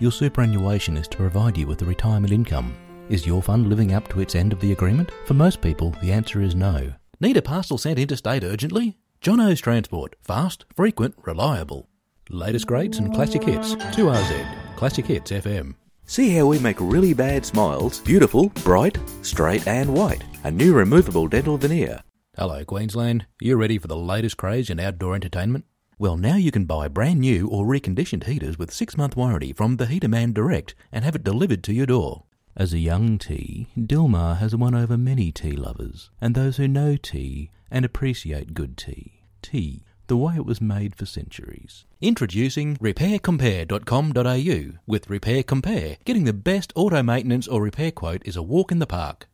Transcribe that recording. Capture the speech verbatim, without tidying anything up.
Your superannuation is to provide you with a retirement income. Is your fund living up to its end of the agreement? For most people, the answer is no. Need a parcel sent interstate urgently? Jono's Transport. Fast, frequent, reliable. Latest greats and classic hits. two R Z. Classic Hits F M. See how we make really bad smiles beautiful, bright, straight and white. A new removable dental veneer. Hello Queensland. You ready for the latest craze in outdoor entertainment? Well, now you can buy brand new or reconditioned heaters with six month warranty from the Heater Man Direct and have it delivered to your door. As a young tea, Dilmah has won over many tea lovers and those who know tea and appreciate good tea. Tea, the way it was made for centuries. Introducing repair compare dot com dot a u. With Repair Compare, getting the best auto maintenance or repair quote is a walk in the park.